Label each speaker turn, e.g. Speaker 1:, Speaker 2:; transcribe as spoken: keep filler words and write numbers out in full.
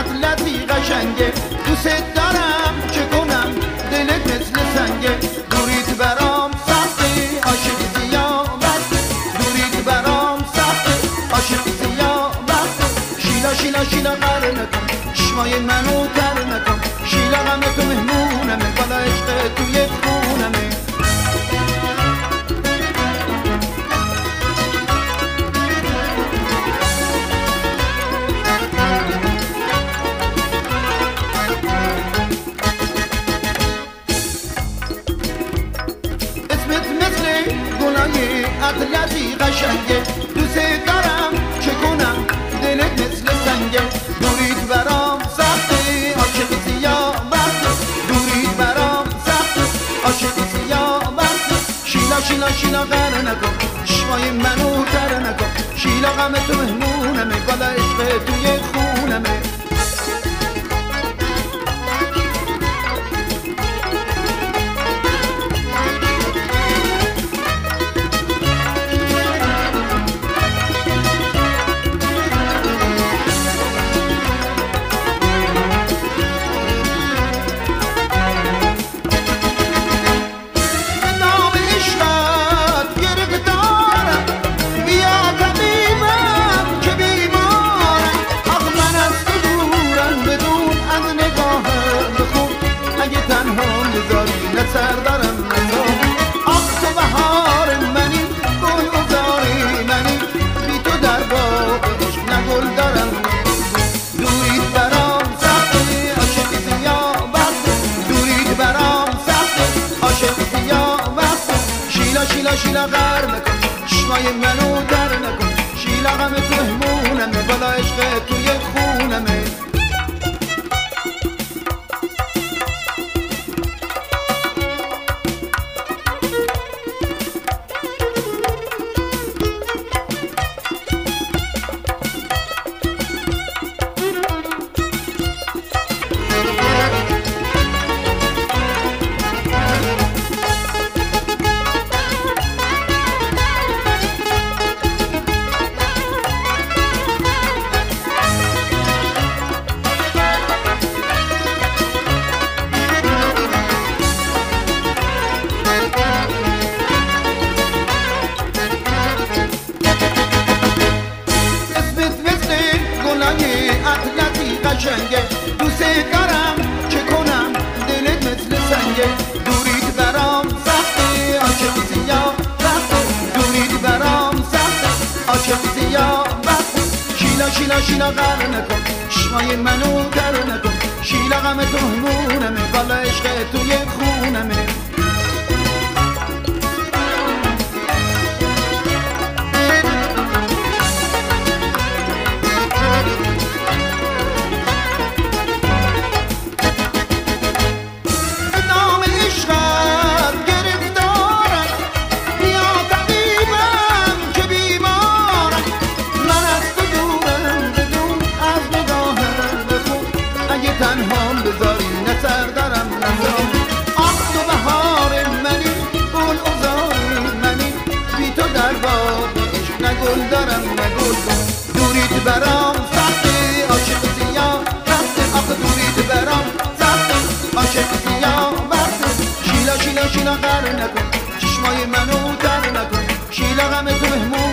Speaker 1: اطلسی قشنگه دوست دارم چه کنم دلت مثل سنگه دوریت برام سخته عاشق زیامت دوریت برام سخته عاشق زیامت شیلا شیلا شیلا قره نکن چشمای منو تر نکن شیلا غم تو مهمونمه بالا عشق توی خونمه اطلسی قشنگه دوست دارم چه کنم دلت مثل سنگه دوریت برام سخته عاشق زیامت دوریت برام سخته عاشق زیامت شیلا شیلا شیلا قره نکن چشمای منو تر نکن شیلا غم تو مهمونمه بالا عشق توی خونمه سردارم نزار آخ تو بهار منی گل گذاری منی بی تو در باغ عشق نگل دارم دوریت برام سخته عاشق زیامت دوریت برام سخته عاشق زیامت شیلا شیلا شیلا غر نکن چشمای منو در نکن شیلا غم تو مهمونمه بالا عشق توی خونمه اطلسی قشنگه دوست دارم چه کنم دلت مثل سنگه دوریت برام سخته عاشق زیامت دوریت برام سخته عاشق زیامت شیلا شیلا شیلا قره نکن چشمای منو تر نکن شیلا غم تو مهمونمه بالا عشق توی خونمه تنهام بذاری نه سردارم نزار آخ تو بهار منی گل ازار منی بی تو در باغ عشق نه گل دارم نه گل دوریت برام سخته عاشق زیامت آخ دوریت برام سخته عاشق زیامت شیلا شیلا شیلا قره نکن چشمای منو تر نکن شیلا غم تو مهمون